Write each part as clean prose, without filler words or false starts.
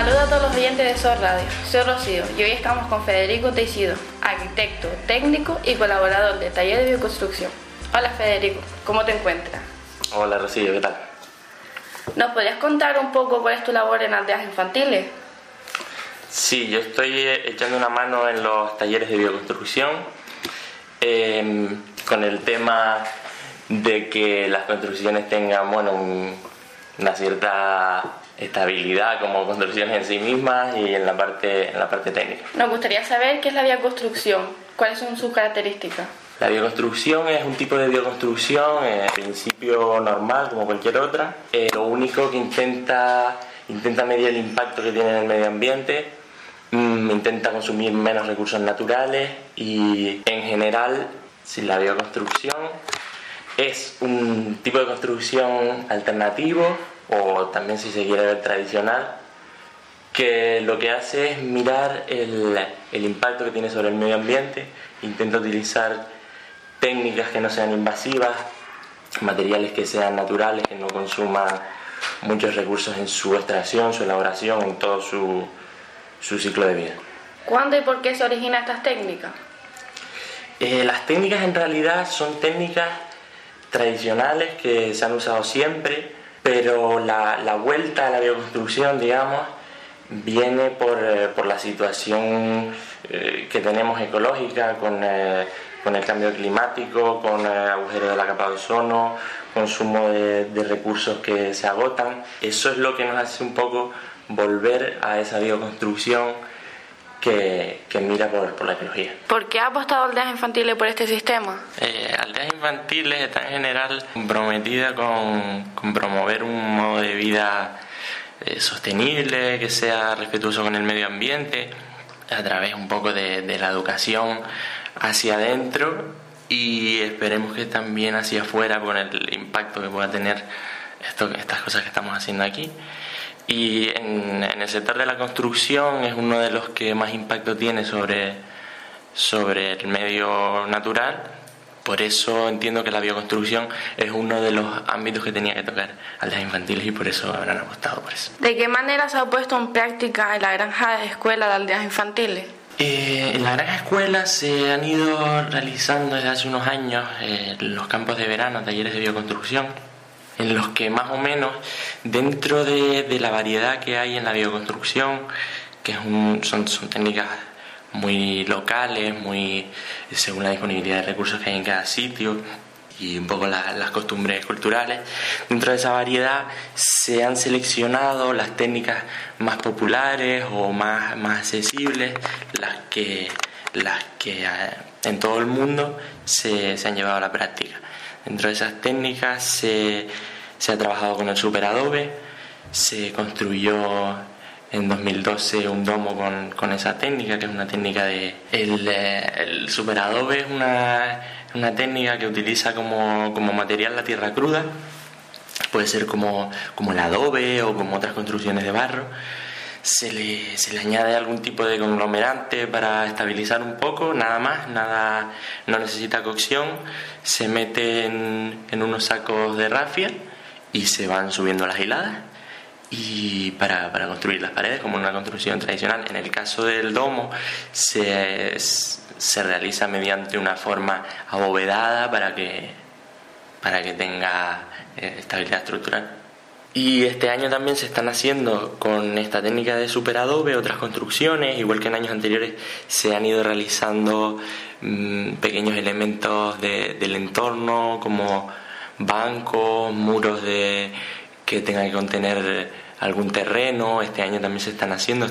Saludos a todos los oyentes de SOS Radio. Soy Rocío y hoy estamos con Federico Teixido, arquitecto, técnico y colaborador del taller de bioconstrucción. Hola Federico, ¿cómo te encuentras? Hola Rocío, ¿qué tal? ¿Nos podrías contar un poco cuál es tu labor en aldeas infantiles? Sí, yo estoy echando una mano en los talleres de bioconstrucción con el tema de que las construcciones tengan una cierta estabilidad como construcciones en sí mismas y en la parte técnica. Nos gustaría saber qué es la bioconstrucción, cuáles son sus características. La bioconstrucción es un tipo de bioconstrucción, en principio normal como cualquier otra. Lo único que intenta medir el impacto que tiene en el medio ambiente, intenta consumir menos recursos naturales y en general, si la bioconstrucción es un tipo de construcción alternativo o también, si se quiere ver, tradicional, que lo que hace es mirar el impacto que tiene sobre el medio ambiente, intenta utilizar técnicas que no sean invasivas, materiales que sean naturales, que no consuman muchos recursos en su extracción, su elaboración, en todo su ciclo de vida. ¿Cuándo y por qué se originan estas técnicas? Las técnicas en realidad son técnicas tradicionales que se han usado siempre, pero la vuelta a la bioconstrucción, digamos, viene por la situación que tenemos ecológica con el cambio climático, con agujeros de la capa de ozono, consumo de recursos que se agotan. Eso es lo que nos hace un poco volver a esa bioconstrucción que mira por la ecología. ¿Por qué ha apostado Aldeas Infantiles por este sistema? Aldeas Infantiles está en general comprometida con promover un modo de vida sostenible, que sea respetuoso con el medio ambiente, a través un poco de la educación hacia adentro y esperemos que también hacia afuera con el impacto que pueda tener estas cosas que estamos haciendo aquí. Y en el sector de la construcción es uno de los que más impacto tiene sobre el medio natural. Por eso entiendo que la bioconstrucción es uno de los ámbitos que tenía que tocar Aldeas Infantiles y por eso habrán apostado por eso. ¿De qué manera se ha puesto en práctica en la granja de escuela de Aldeas Infantiles? En la granja escuela se han ido realizando desde hace unos años los campos de verano, talleres de bioconstrucción, en los que más o menos dentro de la variedad que hay en la bioconstrucción, que son técnicas muy locales, muy según la disponibilidad de recursos que hay en cada sitio y un poco las costumbres culturales, dentro de esa variedad se han seleccionado las técnicas más populares o más accesibles, las que en todo el mundo se han llevado a la práctica. Dentro de esas técnicas se ha trabajado con el superadobe, se construyó en 2012 un domo con esa técnica, que es una técnica el superadobe es una técnica que utiliza como material la tierra cruda, puede ser como el adobe o como otras construcciones de barro. Se le añade algún tipo de conglomerante para estabilizar un poco, nada más, no necesita cocción, se mete en unos sacos de rafia y se van subiendo las hiladas y para construir las paredes como en una construcción tradicional. En el caso del domo se realiza mediante una forma abovedada para que tenga estabilidad estructural. Y este año también se están haciendo con esta técnica de superadobe otras construcciones, igual que en años anteriores se han ido realizando pequeños elementos del entorno como bancos, muros que tengan que contener algún terreno. Este año también se están haciendo,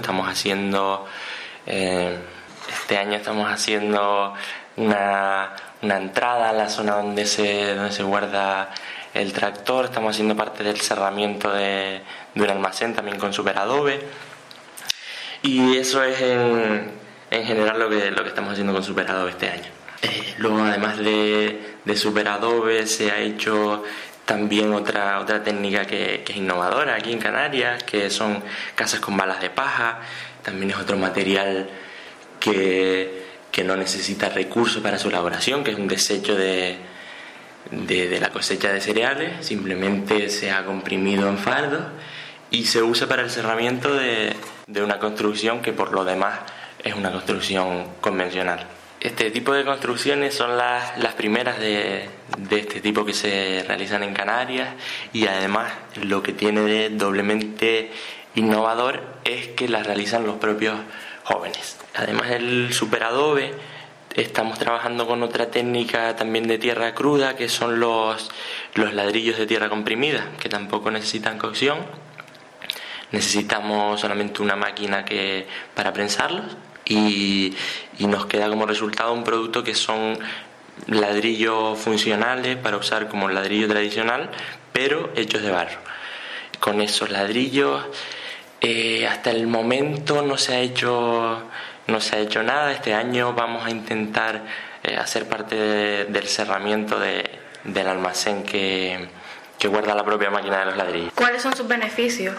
este año estamos haciendo una entrada en la zona donde se guarda el tractor, estamos haciendo parte del cerramiento de un almacén también con superadobe y eso es en general lo que estamos haciendo con superadobe este año. Luego, además de superadobe, se ha hecho también otra técnica que es innovadora aquí en Canarias, que son casas con balas de paja. También es otro material que no necesita recursos para su elaboración, que es un desecho de la cosecha de cereales, simplemente se ha comprimido en fardos y se usa para el cerramiento de una construcción que por lo demás es una construcción convencional. Este tipo de construcciones son las primeras de este tipo que se realizan en Canarias, y además lo que tiene de doblemente innovador es que las realizan los propios jóvenes. Además del superadobe, estamos trabajando con otra técnica también de tierra cruda, que son los ladrillos de tierra comprimida, que tampoco necesitan cocción. Necesitamos solamente una máquina para prensarlos, y nos queda como resultado un producto que son ladrillos funcionales para usar como ladrillo tradicional, pero hechos de barro. Con esos ladrillos hasta el momento no se ha hecho nada. Este año vamos a intentar hacer parte del cerramiento del almacén que guarda la propia máquina de los ladrillos. ¿Cuáles son sus beneficios?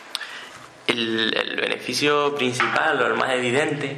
El beneficio principal, o el más evidente,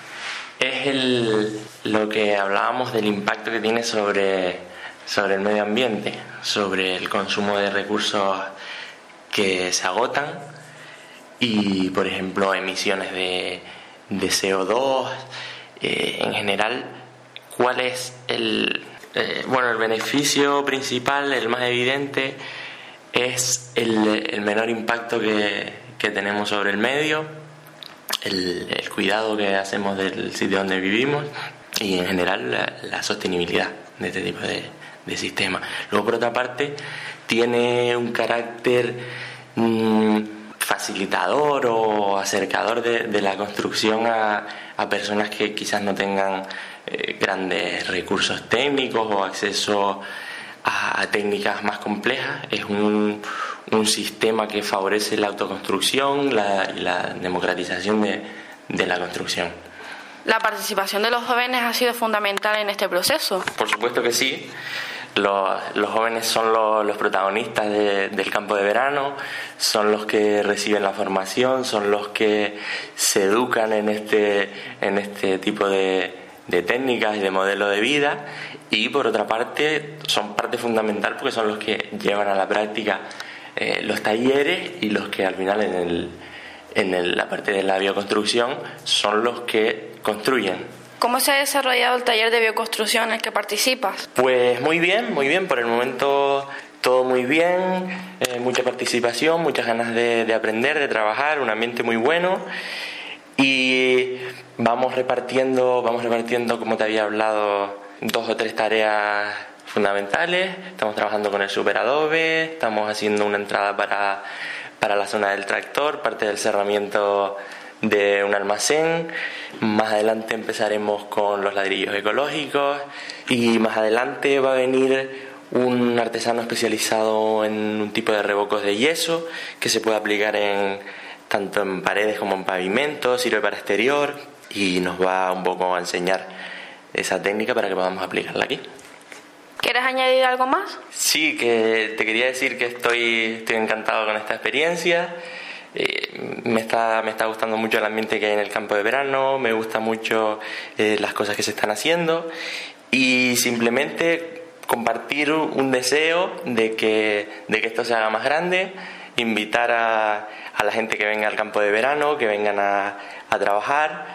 es lo que hablábamos del impacto que tiene sobre el medio ambiente, sobre el consumo de recursos que se agotan y, por ejemplo, emisiones de CO2. En general, ¿cuál es el beneficio principal, el más evidente? Es el menor impacto que tenemos sobre el medio, el cuidado que hacemos del sitio donde vivimos y en general la sostenibilidad de este tipo de sistema. Luego, por otra parte, tiene un carácter facilitador o acercador de la construcción a personas que quizás no tengan grandes recursos técnicos o acceso a técnicas más complejas. Es un sistema que favorece la autoconstrucción y la democratización de la construcción. ¿La participación de los jóvenes ha sido fundamental en este proceso? Por supuesto que sí. Los jóvenes son los protagonistas del campo de verano, son los que reciben la formación, son los que se educan en este tipo de técnicas y de modelo de vida, y por otra parte son parte fundamental porque son los que llevan a la práctica los talleres, y los que al final en la parte de la bioconstrucción son los que construyen. ¿Cómo se ha desarrollado el taller de bioconstrucción en el que participas? Pues muy bien, por el momento todo muy bien, mucha participación, muchas ganas de aprender, de trabajar, un ambiente muy bueno, y vamos repartiendo, como te había hablado, 2 o 3 tareas fundamentales. Estamos trabajando con el superadobe, estamos haciendo una entrada para la zona del tractor, parte del cerramiento de un almacén. Más adelante empezaremos con los ladrillos ecológicos, y más adelante va a venir un artesano especializado en un tipo de revocos de yeso que se puede aplicar tanto en paredes como en pavimentos, sirve para exterior, y nos va un poco a enseñar esa técnica para que podamos aplicarla aquí. ¿Quieres añadir algo más? Sí, que te quería decir que estoy encantado con esta experiencia. Me está gustando mucho el ambiente que hay en el campo de verano, me gusta mucho las cosas que se están haciendo, y simplemente compartir un deseo de que esto se haga más grande, invitar a la gente que venga al campo de verano, que vengan a trabajar,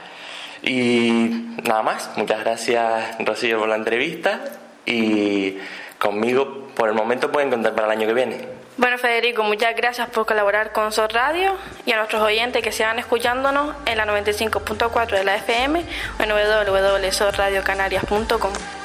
y nada más. Muchas gracias, Rocío, por la entrevista, y conmigo por el momento pueden contar para el año que viene. Bueno, Federico, muchas gracias por colaborar con SOS Radio, y a nuestros oyentes que sigan escuchándonos en la 95.4 de la FM o en www.sosradiocanarias.com.